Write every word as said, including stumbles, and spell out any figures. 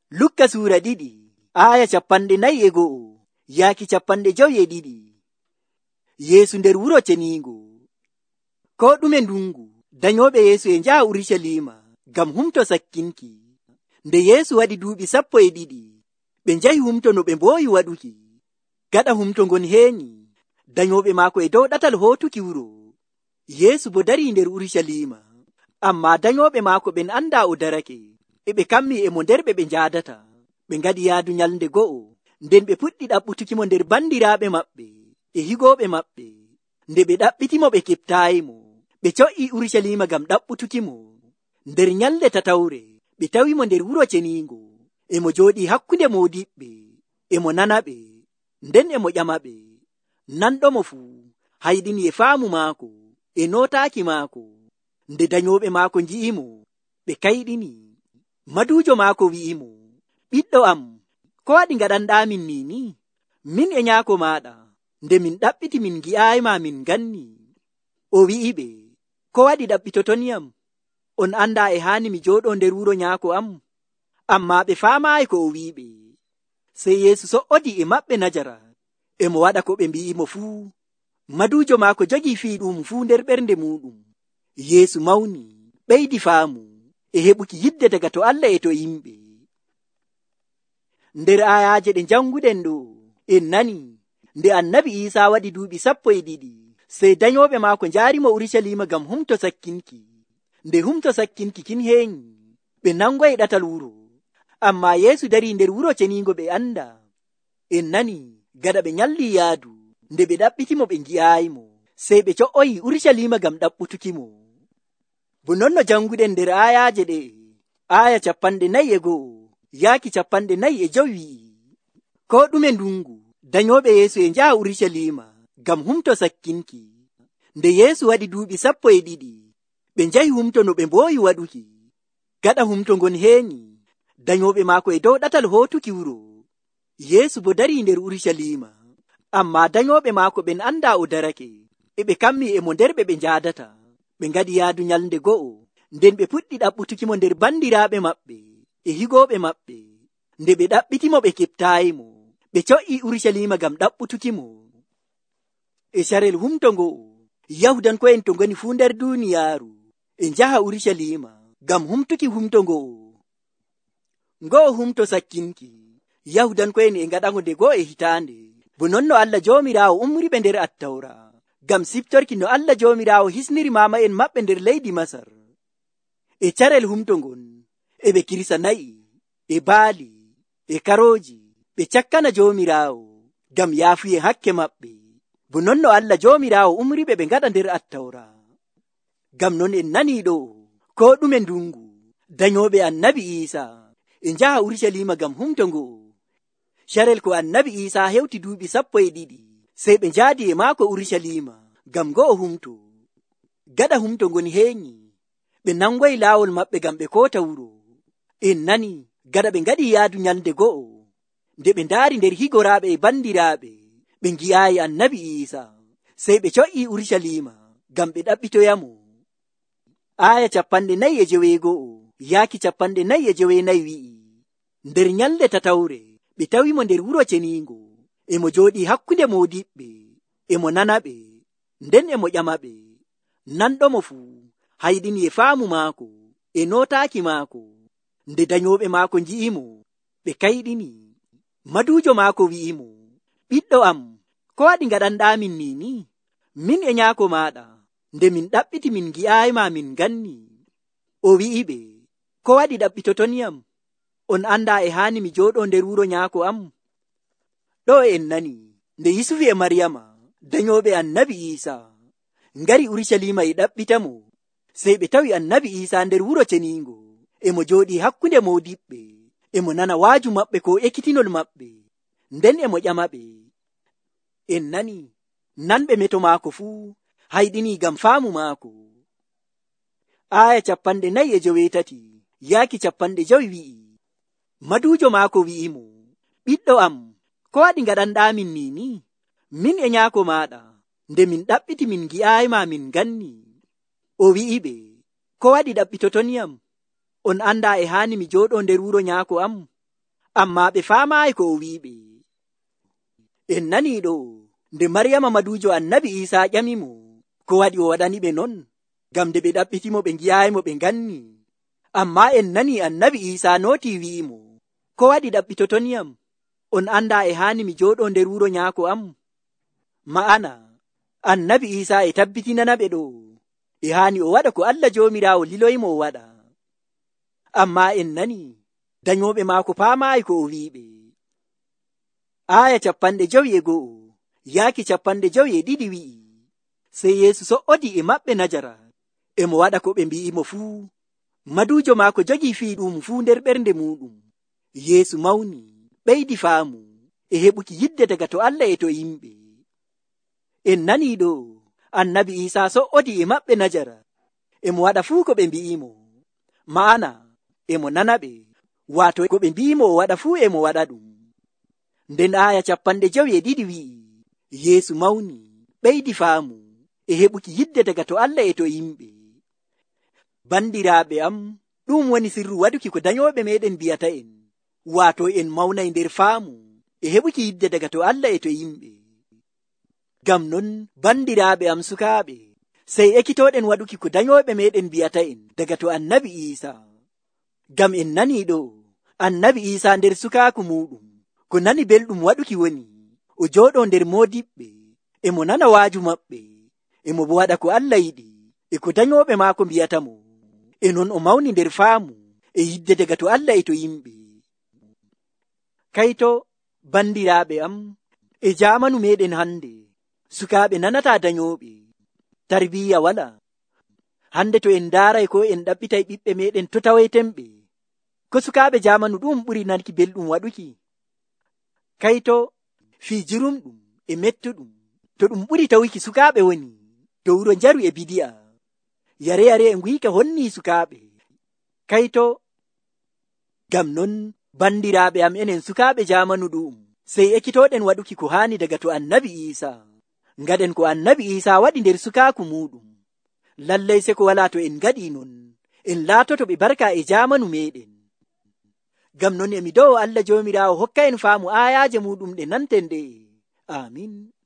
Lukka suura ɗiɗi aya capanɗe nayi e go'o yaaki capanɗe jowi e ɗiɗi. Yeesu nder wuro ceniingo. Ko ɗume ndungu dañoɓe Yeesu e njaha Urushalima ngam humto sakkinki. Nde Yeesu waɗi duuɓi sappo e ɗiɗi ɓe njahi humto no ɓe mboowi waɗuki. Gaɗa humto ngon heeni dañoɓe maako e dow ɗatal hootuki wuro. Yeesu bo dari nder Urushalima, amma dañoɓe maako ɓen anda o darake. E ɓe kammi e mo nder ɓe ɓe njaadata. Ɓe ngaɗi yaadu nyalnde go'o, nden ɓe puɗɗi ɗaɓɓutukimo nder bandiraaɓe maɓɓe e higooɓe maɓɓe. Nde ɓe ɗaɓɓitimo ɓe keɓtaayimo, ɓe co'i Urushalima ngam ɗaɓɓutukimo. Nder nyalnde tatawre ɓe tawimo nder wuro ceniingo, e mo jooɗi hakkunde moodiɓɓe, e mo nanaɓe, nden e mo ƴamaɓe. Nanɗomo fuu hayɗini e faamu maako e nootaaki maako. Nde dañoɓe maako nji'imo, ɓe kayɗini. Maduujo maako wi'imo, ɓiɗɗo am, ko waɗi ngaɗanɗamin nini? Min e nyaako maɗa, nde min ɗaɓɓiti min gi'aayima min ganni. O wi'iɓe, ko waɗi ɗaɓɓitotonyam? On anda e haani mi jooɗo nder wuro nyaako am? Amma ɓe faamaayi ko o wi'iɓe. Sey Yeesu so'odi e maɓɓe Najarat, e mo waɗa ko ɓe mbi'imo fuu. Maduujo maako jogi fii ɗum fuu nder ɓernde muɗum. Yeesu mawni, ɓeydi faamu, e heɓuki yidde daga to Allah e to yimɓe. Nder ayaaje ɗe janguɗen ɗo, en nani, nde annabi Iisaa waɗi duuɓi sappo e ɗiɗi, sey dañoɓe maako njaarimo Urushalima ngam humto sakkinki. Nde humto sakkinki kin heeñi, ɓe nangoyi ɗatal wuro, amma Yeesu dari nder wuro ceniingo ɓe anda. En nani, gaɗa ɓe nyalli yaadu, nde ɓe ɗaɓɓitimo ɓe ngi'aayimo, sey ɓe co'oyi Urushalima ngam ɗaɓɓutukimo. Bo nonno janguɗen nder ayaaje ɗe, aya capanɗe nayi e go'o yaaki capanɗe nayi e jowi wi'i, ko ɗume ndungu dañoɓe Yeesu e njaha Urushalima ngam humto sakkinki. Nde Yeesu waɗi duuɓi sappo e ɗiɗi ɓe njahi humto no ɓe mboowi waɗuki. Gaɗa humto ngon heeñi dañoɓe maako e dow ɗatal hootuki wuro. Yeesu bo dari nder Urushalima, amma dañoɓe maako ɓen anda o darake, e ɓe kammi e mo nder ɓe ɓe njaadata. Ɓe ngaɗi yaadu nyalnde go'o, nden ɓe puɗɗi ɗaɓɓutukimo nder bandiraaɓe maɓɓe e higooɓe maɓɓe. Nde ɓe ɗaɓɓitimo ɓe keɓtaayimo, ɓe co'i Urushalima ngam ɗaɓɓutukimo. E carel humto ngo'o, Yahudanko'en to ngoni fuu nder duuniyaaru e njaha Urushalima ngam humtuki humto ngo'o. Ngo'o humto sakkinki, Yahudanko'en e ngaɗango nde go'o e hitaande, bo nonno Allah Joomiraawo umri ɓe nder Attawra, ngam siftorki no Allah Joomiraawo hisniri maama'en maɓɓe nder leydi Masar. E carel humto ngon, e ɓe kirsa na'i, e baali, e karooji, ɓe cakkana Joomiraawo ngam yaafuye hakke maɓɓe, bo nonno Allah Joomiraawo umri ɓe ɓe ngaɗa nder Attawra. Ngam non en nani ɗo, ko ɗume ndungu dañoɓe annabi Iisaa e njaha Urushalima ngam humto ngo'o. Carel ko annabi Iisaa hewti duuɓi sappo e ɗiɗi, sey ɓe njaadi e maako Urushalima ngam ngo'o humto. Gaɗa humto ngon heeñi, ɓe nangoyi laawol maɓɓe ngam ɓe koota wuro. En nani, gaɗa ɓe ngaɗi yaadu nyalnde go'o, nde ɓe ndaari nder higoraaɓe e bandiraaɓe, ɓe ngi'aayi annabi Iisaa, sey ɓe co'i Urushalima ngam ɓe ɗaɓɓitoyamo. Aya capanɗe nayi e joweego'o yaaki capanɗe nayi e joweenayi wi'i, nder nyalnde tatawre ɓe tawimo nder wuro ceniingo, e mo jooɗi hakkunde moodiɓɓe, e mo nanaɓe, nden e mo ƴamaɓe. Nanɗomo fuu hayɗini e faamu maako e nootaaki maako. Nde dañoɓe maako nji'imo, ɓe kayɗini. Maduujo maako wi'imo, ɓiɗɗo am, ko waɗi ngaɗanɗamin nini? Min e nyaako maɗa, nde min ɗaɓɓiti min gi'aayima min ganni. O wi'iɓe, ko waɗi ɗaɓɓitotonyam? On anda e haani mi jooɗo nder wuro nyaako am? Ɗo en nani, nde Yusufu e Maryama, dañoɓe annabi Iisaa, ngari Urushalima e ɗaɓɓitamo, sey ɓe tawi annabi Iisaa nder wuro ceniingo, e mo jooɗi hakkunde moodiɓɓe, e mo nana waaju maɓɓe ko ekkitinol maɓɓe, nden e mo ƴamaɓe. En nani, nanɓe meto maako fuu hayɗini ngam faamu maako. Aya capanɗe nayi e joweetati yaaki capanɗe jowi wi'i, maduujo maako wi'imo, ɓiɗɗo am, ko waɗi ngaɗanɗamin nini? Min e nyaako maɗa, nde min ɗaɓɓiti min gi'aayima min ganni. O wi'iɓe, ko waɗi ɗaɓɓitotonyam? On anda e haani mi jooɗo nder wuro nyaako am? ammaa ɓe faamaayi ko o wi'iɓe. En nanii ɗo nde Maryama maduujo annabi Iisaa ƴamimo ko waɗi o waɗani ɓe non, ngam nde ɓe ɗaɓɓitimo ɓe ngi'aayimo ɓe nganni. Ammaa en nanii annabi Iisaa nooti wi'imo, ko waɗi ɗaɓɓitotoniyam? On anda e haani mi jooɗo nder wuro nyaako am? Ma'ana annabi Iisaa e tabbitinana ɓe ɗo e haani o waɗa ko Allah Joomiraawo liloyimo o waɗa. Ammaa en nani dañooɓe maako paamaayi ko o wi'iɓe. Aya capanɗe jowi e go'o yaaki capanɗe jowi e ɗiɗi wi'i, sey Yeesu so'odi e maɓɓe Najarat, e mo waɗa ko ɓe mbi'imo fuu. Maduujo maako jogii fii ɗum fuu nder ɓernde muɗum. Yeesu mawni, ɓeydi faamu e heɓuki yidde daga to Allah e to yimɓe. En nanii ɗo annabi Iisaa so'odi e maɓɓe Najarat, e mo waɗa fuu ko ɓe mbi'imo. Ma'ana e mo nana ɓe, waato ko ɓe mbi'imo o waɗa fuu e mo waɗa ɗum. Nden aya capanɗe jowi e ɗiɗi wi'i, Yeesu mawni, ɓeydi faamu e heɓuki yidde daga to Allah e to yimɓe. Bandiraaɓe am, ɗum woni sirru waɗuki ko dañooɓe meɗen biyata en, waato en mawnay nder faamu e heɓuki yidde daga to Allah e to yimɓe. Gam non bandiraaɓe am sukaaɓe, sey ekkitoɗen waɗuki ko dañooɓe meɗen biyata en daga to annabi Iisaa. Gam en nanii ɗo annabi Iisaa nder sukaaku muɗum ko nani belɗum waɗuki woni o jooɗo nder moodiɓɓe, e mo nana waaju maɓɓe, e mo bo waɗa ko Allah yiɗi e ko dañooɓe maako mbiyata mo, e non o mawni nder faamu e yidde daga to Allah e to yimɓe. Kayto bandiraaɓe am, e jaamanu meɗen hande sukaaɓe nanata dañooɓe, tarbiya wala. Hande to en ndaaray ko en ɗaɓɓitay ɓiɓɓe meɗen to tawetemɓe, ko sukaaɓe jaamanu ɗum ɓuri nanki belɗum waɗuki. Kayto fii jirumɗum e mettuɗum to ɗum ɓuri tawiki sukaaɓe woni to wuro njaru e bidi'a, yare yare e nguyka honni sukaaɓe. Kayto gam non bandiraaɓe am enen sukaaɓe jaamanu ɗum, sey ekkitoɗen waɗuki ko haani daga to annabi Iisaa, ngaɗen ko annabi Iisaa waɗi nder sukaaku muɗum. Lallay se ko wala to en ngaɗi non, en laatoto ɓe barka e jaamanu meɗen. Gam non emi dow Allah Joomiraawo hokka en faamu ayaaje muɗum ɗe nanten ɗe. Amin.